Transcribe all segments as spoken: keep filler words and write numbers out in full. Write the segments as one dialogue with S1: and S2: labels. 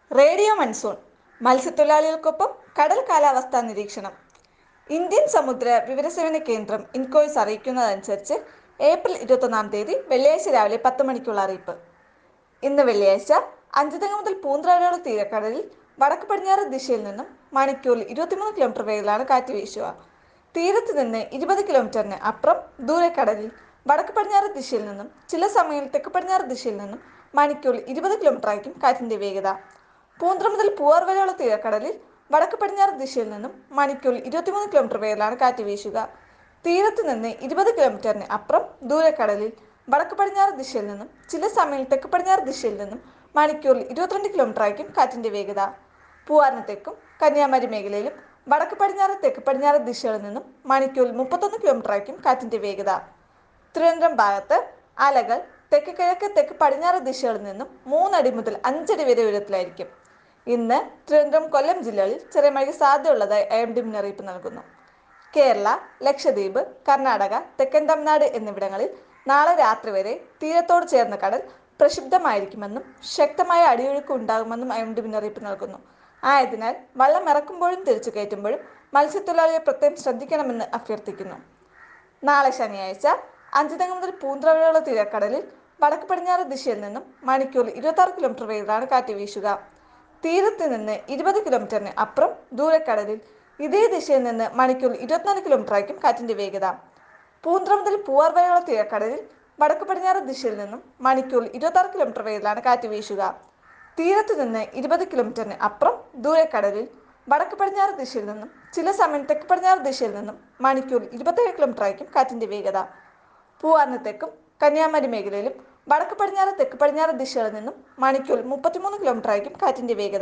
S1: Radio monsoon മത്സ്യത്തൊഴിലാളികൾക്കൊപ്പം കടൽ കാലാവസ്ഥാ നിരീക്ഷണം. ഇന്ത്യൻ സമുദ്ര വിവരസേവന കേന്ദ്രം ഇൻകോയ്സ് അറിയിക്കുന്നതനുസരിച്ച് ഏപ്രിൽ ഇരുപത്തൊന്നാം തീയതി വെള്ളിയാഴ്ച രാവിലെ പത്ത് മണിക്കുള്ള അറിയിപ്പ്. ഇന്ന് വെള്ളിയാഴ്ച അഞ്ചുതെങ്ങ് മുതൽ പൂന്തുറ വരെയുള്ള തീരക്കടലിൽ വടക്ക് പടിഞ്ഞാറ് ദിശയിൽ നിന്നും മണിക്കൂറിൽ ഇരുപത്തിമൂന്ന് കിലോമീറ്റർ വേഗത്തിലാണ് കാറ്റ് വീശുക. തീരത്ത് നിന്ന് ഇരുപത് കിലോമീറ്ററിന് അപ്പുറം ദൂരക്കടലിൽ വടക്ക് പടിഞ്ഞാറ് ദിശയിൽ നിന്നും ചില സമയങ്ങളിൽ തെക്ക് പടിഞ്ഞാറ് ദിശയിൽ നിന്നും മണിക്കൂറിൽ ഇരുപത് കിലോമീറ്റർ ആയിരിക്കും കാറ്റിന്റെ വേഗത. പൂന്തുറ മുതൽ പൂവാർ വരെയുള്ള തീരക്കടലിൽ വടക്ക് പടിഞ്ഞാറ് ദിശയിൽ നിന്നും മണിക്കൂറിൽ ഇരുപത്തിമൂന്ന് കിലോമീറ്റർ വേഗത്തിലാണ് കാറ്റ് വീശുക. തീരത്ത് നിന്ന് ഇരുപത് കിലോമീറ്ററിന് അപ്പുറം ദൂരക്കടലിൽ വടക്ക് പടിഞ്ഞാറ് ദിശയിൽ നിന്നും ചില സമയങ്ങളിൽ തെക്ക് പടിഞ്ഞാറ് ദിശയിൽ നിന്നും മണിക്കൂറിൽ ഇരുപത്തിരണ്ട് കിലോമീറ്റർ ആയിരിക്കും കാറ്റിന്റെ വേഗത. പൂവാറിന് തെക്കും കന്യാകുമാരി മേഖലയിലും വടക്ക് പടിഞ്ഞാറ് തെക്ക് പടിഞ്ഞാറ് ദിശകളിൽ നിന്നും മണിക്കൂറിൽ മുപ്പത്തൊന്ന് കിലോമീറ്റർ ആയിരിക്കും കാറ്റിന്റെ വേഗത. തിരുവനന്തപുരം ഭാഗത്ത് അലകൾ തെക്ക് കിഴക്ക് തെക്ക് പടിഞ്ഞാറ് ദിശകളിൽ നിന്നും മൂന്നടി മുതൽ അഞ്ചടി വരെ ഉയരത്തിലായിരിക്കും. ഇന്ന് തിരുവനന്തപുരം കൊല്ലം ജില്ലകളിൽ ചെറിയ മഴയ്ക്ക് സാധ്യതയുള്ളതായി ഐ എം ഡി മുന്നറിയിപ്പ് നൽകുന്നു. കേരള, ലക്ഷദ്വീപ്, കർണാടക, തെക്കൻ തമിഴ്നാട് എന്നിവിടങ്ങളിൽ നാളെ രാത്രി വരെ തീരത്തോട് ചേർന്ന കടൽ പ്രക്ഷുബ്ധമായിരിക്കുമെന്നും ശക്തമായ അടിയൊഴുക്ക് ഉണ്ടാകുമെന്നും ഐ എം ഡി മുന്നറിയിപ്പ് നൽകുന്നു. ആയതിനാൽ വള്ളം ഇറക്കുമ്പോഴും തിരിച്ചു കയറ്റുമ്പോഴും മത്സ്യത്തൊഴിലാളികൾ പ്രത്യേകം ശ്രദ്ധിക്കണമെന്ന് അഭ്യർത്ഥിക്കുന്നു. നാളെ ശനിയാഴ്ച അഞ്ചുതെങ്ങ് മുതൽ പൂന്തുറ വരെയുള്ള തീരക്കടലിൽ വടക്ക് പടിഞ്ഞാറ് ദിശയിൽ നിന്നും മണിക്കൂറിൽ ഇരുപത്തി ആറ് കിലോമീറ്റർ വേഗത്തിലാണ് കാറ്റ് വീശുക. തീരത്ത് നിന്ന് ഇരുപത് കിലോമീറ്ററിന് അപ്പുറം ദൂരക്കടലിൽ ഇതേ ദിശയിൽ നിന്ന് മണിക്കൂറിൽ ഇരുപത്തിനാല് കിലോമീറ്റർ ആയിരിക്കും കാറ്റിന്റെ വേഗത. പൂന്തുറ മുതൽ പൂവാർ വരെയുള്ള തീരക്കടലിൽ വടക്ക് പടിഞ്ഞാറ് ദിശയിൽ നിന്നും മണിക്കൂറിൽ ഇരുപത്തി ആറ് കിലോമീറ്റർ വേഗത്തിലാണ് കാറ്റ് വീശുക. തീരത്ത് നിന്ന് ഇരുപത് കിലോമീറ്ററിന് അപ്പുറം ദൂരക്കടലിൽ വടക്ക് പടിഞ്ഞാറ് ദിശയിൽ നിന്നും ചില സമയം തെക്ക് പടിഞ്ഞാറ് ദിശയിൽ നിന്നും മണിക്കൂറിൽ ഇരുപത്തേഴ് കിലോമീറ്റർ ആയിരിക്കും കാറ്റിന്റെ വേഗത. പൂവാറിന് തെക്കും കന്യാകുമാരി മേഖലയിലും വടക്ക് പടിഞ്ഞാറ് തെക്ക് പടിഞ്ഞാറ് ദിശകളിൽ നിന്നും മണിക്കൂറിൽ മുപ്പത്തിമൂന്ന് കിലോമീറ്റർ ആയിരിക്കും കാറ്റിന്റെ വേഗത.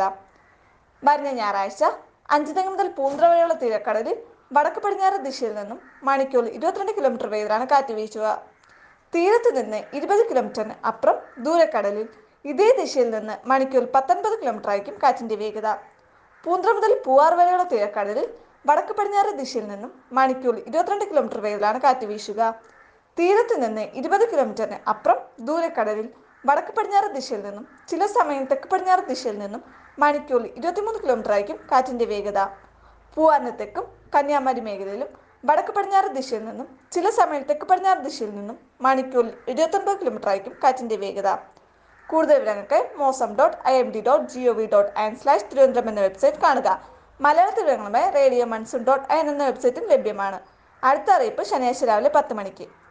S1: വരുന്ന ഞായറാഴ്ച അഞ്ചുതെങ്ങ് മുതൽ പൂന്തുറ വരെയുള്ള തീരക്കടലിൽ വടക്ക് പടിഞ്ഞാറ് ദിശയിൽ നിന്നും മണിക്കൂറിൽ ഇരുപത്തിരണ്ട് കിലോമീറ്റർ വേഗത്തിലാണ് കാറ്റ് വീശുക. തീരത്ത് നിന്ന് ഇരുപത് കിലോമീറ്ററിന് അപ്പുറം ദൂരക്കടലിൽ ഇതേ ദിശയിൽ നിന്ന് മണിക്കൂറിൽ പത്തൊൻപത് കിലോമീറ്റർ ആയിരിക്കും കാറ്റിന്റെ വേഗത. പൂന്തുറ മുതൽ പൂവാർ വരെയുള്ള തീരക്കടലിൽ വടക്ക് പടിഞ്ഞാറ് ദിശയിൽ നിന്നും മണിക്കൂറിൽ ഇരുപത്തിരണ്ട് കിലോമീറ്റർ വേഗത്തിലാണ് കാറ്റ് വീശുക. തീരത്ത് നിന്ന് ഇരുപത് കിലോമീറ്ററിന് അപ്പുറം ദൂരക്കടലിൽ വടക്ക് പടിഞ്ഞാറ് ദിശയിൽ നിന്നും ചില സമയം തെക്ക് പടിഞ്ഞാറ് ദിശയിൽ നിന്നും മണിക്കൂറിൽ ഇരുപത്തിമൂന്ന് കിലോമീറ്റർ ആയിരിക്കും കാറ്റിന്റെ വേഗത. പൂവാറിന് തെക്കും കന്യാകുമാരി മേഖലയിലും വടക്ക് പടിഞ്ഞാറ് ദിശയിൽ നിന്നും ചില സമയം തെക്ക് പടിഞ്ഞാറ് ദിശയിൽ നിന്നും മണിക്കൂറിൽ ഇരുപത്തൊൻപത് കിലോമീറ്റർ ആയിരിക്കും കാറ്റിന്റെ വേഗത. കൂടുതൽ വിവരങ്ങൾക്ക് Mausam dot I M D dot G O V dot I N slash Thiruvananthapuram എന്ന വെബ്സൈറ്റ് കാണുക. മലയാളത്തിൽ വിവരങ്ങളുമായി radio monsoon dot I N എന്ന വെബ്സൈറ്റും ലഭ്യമാണ്. അടുത്ത അറിയിപ്പ് ശനിയാഴ്ച രാവിലെ പത്ത് മണിക്ക്.